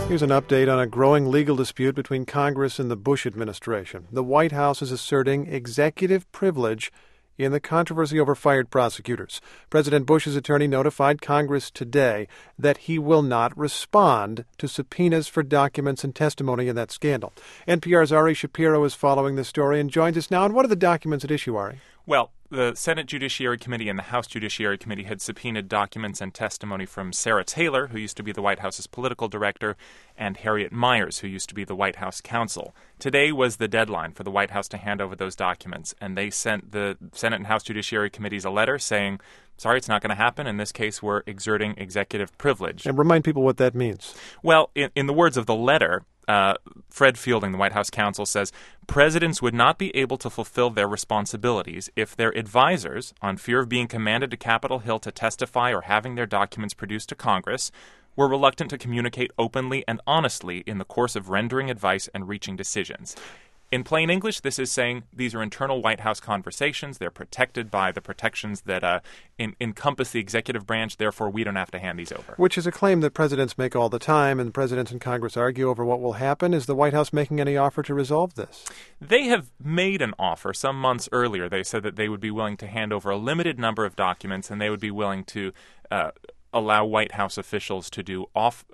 Here's an update on a growing legal dispute between Congress and the Bush administration. The White House is asserting executive privilege in the controversy over fired prosecutors. President Bush's attorney notified Congress today that he will not respond to subpoenas for documents and testimony in that scandal. NPR's Ari Shapiro is following this story and joins us now. And what are the documents at issue, Ari? Well, the Senate Judiciary Committee and the House Judiciary Committee had subpoenaed documents and testimony from Sarah Taylor, who used to be the White House's political director, and Harriet Miers, who used to be the White House counsel. Today was the deadline for the White House to hand over those documents, and they sent the Senate and House Judiciary Committees a letter saying, sorry, it's not going to happen. In this case, we're exerting executive privilege. And remind people what that means. Well, in the words of the letter, Fred Fielding, the White House counsel, says presidents would not be able to fulfill their responsibilities if their advisors, on fear of being commanded to Capitol Hill to testify or having their documents produced to Congress, were reluctant to communicate openly and honestly in the course of rendering advice and reaching decisions. In plain English, this is saying these are internal White House conversations. They're protected by the protections that encompass the executive branch. Therefore, we don't have to hand these over. Which is a claim that presidents make all the time, and presidents and Congress argue over what will happen. Is the White House making any offer to resolve this? They have made an offer. Some months earlier, they said that they would be willing to hand over a limited number of documents, and they would be willing to allow White House officials to do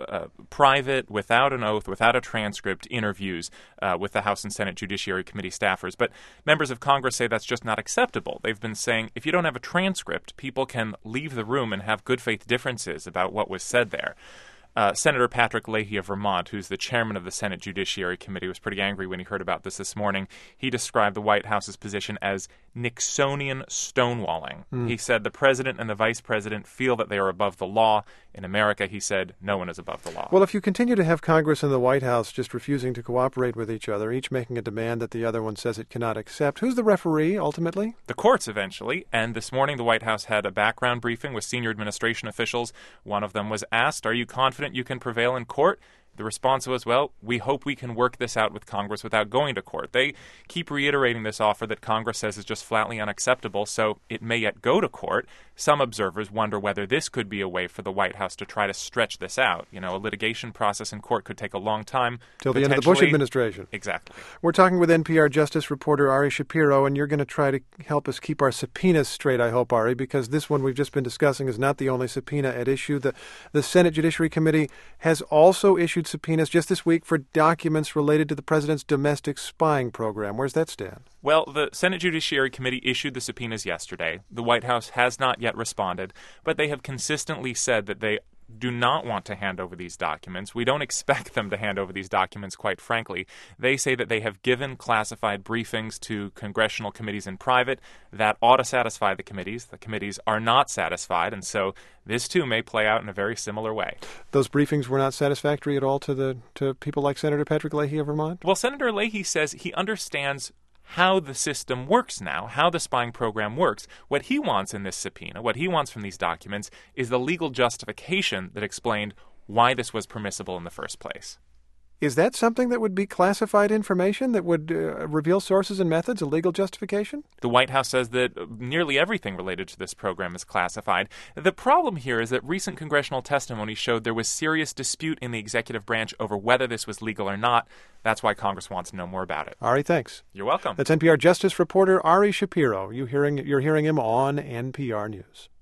private, without an oath, without a transcript, interviews with the House and Senate Judiciary Committee staffers. But members of Congress say that's just not acceptable. They've been saying if you don't have a transcript, people can leave the room and have good faith differences about what was said there. Senator Patrick Leahy of Vermont, who's the chairman of the Senate Judiciary Committee, was pretty angry when he heard about this morning. He described the White House's position as Nixonian stonewalling. He said the president and the vice president feel that they are above the law. In America, he said, no one is above the law. Well, if you continue to have Congress and the White House just refusing to cooperate with each other, each making a demand that the other one says it cannot accept, who's the referee ultimately? The courts eventually. And this morning, the White House had a background briefing with senior administration officials. One of them was asked, are you confident you can prevail in court? The response was, well, we hope we can work this out with Congress without going to court. They keep reiterating this offer that Congress says is just flatly unacceptable, so it may yet go to court. Some observers wonder whether this could be a way for the White House to try to stretch this out. You know, a litigation process in court could take a long time. Till the end of the Bush administration. Exactly. We're talking with NPR Justice reporter Ari Shapiro, and you're going to try to help us keep our subpoenas straight, I hope, Ari, because this one we've just been discussing is not the only subpoena at issue. The Senate Judiciary Committee has also issued subpoenas just this week for documents related to the president's domestic spying program. Where's that stand? Well, the Senate Judiciary Committee issued the subpoenas yesterday. The White House has not yet responded, but they have consistently said that they do not want to hand over these documents. We don't expect them to hand over these documents, quite frankly. They say that they have given classified briefings to congressional committees in private. That ought to satisfy the committees. The committees are not satisfied, and so this, too, may play out in a very similar way. Those briefings were not satisfactory at all to people like Senator Patrick Leahy of Vermont? Well, Senator Leahy says he understands how the system works now, how the spying program works. What he wants in this subpoena, what he wants from these documents, is the legal justification that explained why this was permissible in the first place. Is that something that would be classified information that would reveal sources and methods, a legal justification? The White House says that nearly everything related to this program is classified. The problem here is that recent congressional testimony showed there was serious dispute in the executive branch over whether this was legal or not. That's why Congress wants to know more about it. Ari, thanks. You're welcome. That's NPR Justice reporter Ari Shapiro. You're hearing him on NPR News.